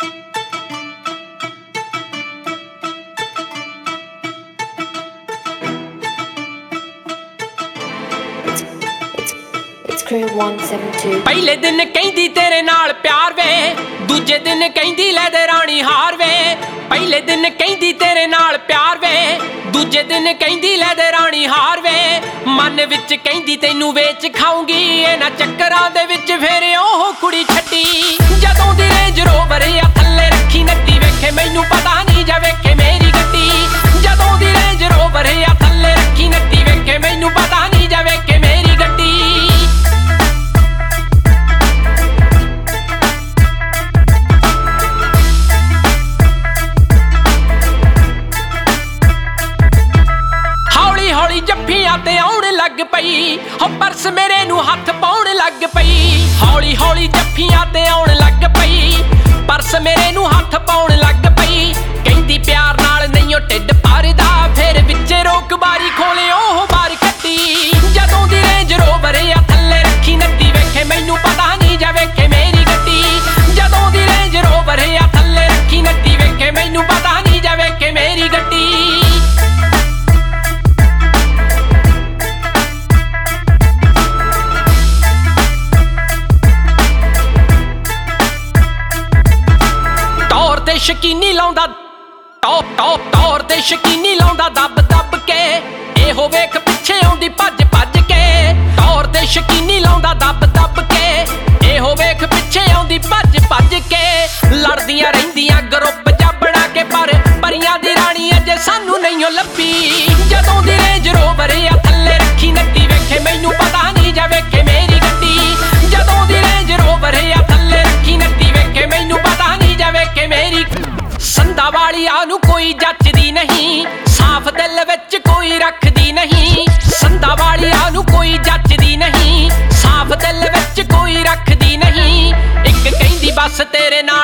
Crew 172 ਪਹਿਲੇ ਦਿਨ ਕਹਿੰਦੀ ਤੇਰੇ ਨਾਲ ਪਿਆਰ ਵੇ, ਦੂਜੇ ਦਿਨ ਕਹਿੰਦੀ ਲੈ ਦੇ ਰਾਣੀ ਹਾਰ ਵੇ। ਪਹਿਲੇ ਦਿਨ ਕਹਿੰਦੀ ਤੇਰੇ ਨਾਲ ਪਿਆਰ ਵੇ, ਦੂਜੇ ਦਿਨ ਕਹਿੰਦੀ ਲੈ ਦੇ ਰਾਣੀ ਹਾਰ ਵੇ। ਮਨ ਵਿੱਚ ਕਹਿੰਦੀ ਤੈਨੂੰ ਵੇਚ ਖਾਉਂਗੀ, ਇਹਨਾਂ ਚੱਕਰਾਂ ਦੇ ਵਿੱਚ ਫੇਰ ਉਹ ਕੁੜੀ ਛੱਡੀ। ਜਦੋਂ ਦੀ ਰੇਂਜ ਰੋਵਰ ਆ ਥੱਲੇ ਰੱਖੀ ਨੱਤੀ, ਵੇਖੇ ਮੈਨੂੰ ਪਤਾ ਨਹੀਂ ਜਾ ਵੇਖੇ ਮੇਰੀ ਗੱਡੀ। ਜਦੋਂ ਦੀ ਰੇਂਜ ਰੋਵਰ ਆ ਥੱਲੇ ਰੱਖੀ ਨੱਤੀ, ਵੇਖੇ ਮੈਨੂੰ ਪਤਾ ਨਹੀਂ ਜਾ ਵੇਖੇ ਮੇਰੀ ਗੱਡੀ। ਹੌਲੀ ਜੱਫੀਆਂ ਤੇ ਆਉਣ ਲੱਗ ਪਈ, ਹੋ ਪਰਸ ਮੇਰੇ ਨੂੰ ਹੱਥ ਪਾਉਣ ਲੱਗ ਪਈ। ਹੌਲੀ ਹੌਲੀ ਜੱਫੀਆਂ ਤੇ ਆਉਣ ਲੱਗ ਪਈ, ਪਰਸ ਮੇਰੇ ਨੂੰ ਹੱਥ ਪਾਉਣ ਲੱਗ ਪਈ। ਕਹਿੰਦੀ ਪਿਆਰ ਨਾਲ ਨਹੀਂ ਉਹ ਢਿੱਡ ਭਰਦਾ, ਫੇਰ ਵਿੱਚ ਰੋਕ ਬਾਰੀ ਖੋਲੇ ਉਹ ਬਾਰ ਕੱਢੀ। ਜਦੋਂ ਦੀ ਰੇਂਜ ਰੋਵਰ ਆ ਥੱਲੇ ਰੱਖੀ ਨੱਤੀ, ਵੇਖੇ ਮੈਨੂੰ ਪਤਾ ਨਹੀਂ ਜਾ ਵੇਖੇ ਮੇਰੀ ਗੱਡੀ। ਜਦੋਂ ਦੀ ਰੇਂਜ ਰੋਵਰ ਆ ਥੱਲੇ ਰੱਖੀ ਨੱਤੀ, ਵੇਖੇ ਮੈਨੂੰ ਪਤਾ ਨਹੀਂ ਜਾ ਵੇਖੇ ਮੇਰੀ ਗੱਡੀ। ਸ਼ਕੀਨੀ ਲਾਉਂਦਾ ਟੌਰ ਤੇ ਸ਼ਕੀਨੀ ਲਾਉਂਦਾ ਦੱਬ ਦੱਬ ਕੇ, ਇਹੋ ਵੇਖ ਪਿੱਛੇ ਆਉਂਦੀ ਭੱਜ ਭੱਜ ਕੇ। ਟੌਰ ਤੇ ਸ਼ਕੀਨੀ ਲਾਉਂਦਾ ਦੱਬ ਦੱਬ ਕੇ, ਇਹੋ ਵੇਖ ਪਿੱਛੇ ਆਉਂਦੀ ਭੱਜ ਭੱਜ ਕੇ। ਲੜਦੀਆਂ ਰਹਿੰਦੀਆਂ ਗਰੁੱਪ ਜਾ ਬਣਾ ਕੇ, ਪਰ ਪਰੀਆਂ ਦੀ ਰਾਣੀ ਅਜੇ ਸਾਨੂੰ ਨਹੀਂ ਓ ਲੱਭੀ। ਜਦੋਂ ਦੀ ਰੇਂਜ ਰੋਵਰ ਆ ਥੱਲੇ ਰੱਖੀ ਨੱਤੀ, ਵੇਖੇ ਮੈਨੂੰ ਪਤਾ ਨਹੀਂ ਜਾ ਵੇਖੇ ਮੇਰੀ ਗੱਡੀ। ਜਦੋਂ ਦੀ ਰੇਂਜ ਰੋਵਰ ਆ ਥੱਲੇ ਰੱਖੀ ਨੱਤੀ, ਵੇਖੇ ਮੈਨੂੰ ਪਤਾ ਨਹੀਂ ਜਾ ਵੇਖੇ ਮੇਰੀ। ਸੰਦਾ ਵਾਲੀਆਂ ਨੂੰ ਕੋਈ ਜੱਚਦੀ ਨਹੀਂ, ਸਾਫ਼ ਦਿਲ ਵਿੱਚ ਕੋਈ ਰੱਖਦੀ ਨਹੀਂ। ਸੰਦਾ ਵਾਲੀਆਂ ਨੂੰ ਕੋਈ ਜੱਚਦੀ ਨਹੀਂ, ਸਾਫ਼ ਦਿਲ ਵਿੱਚ ਕੋਈ ਰੱਖਦੀ ਨਹੀਂ। ਇੱਕ ਕਹਿੰਦੀ ਬਸ ਤੇਰੇ ਨਾਲ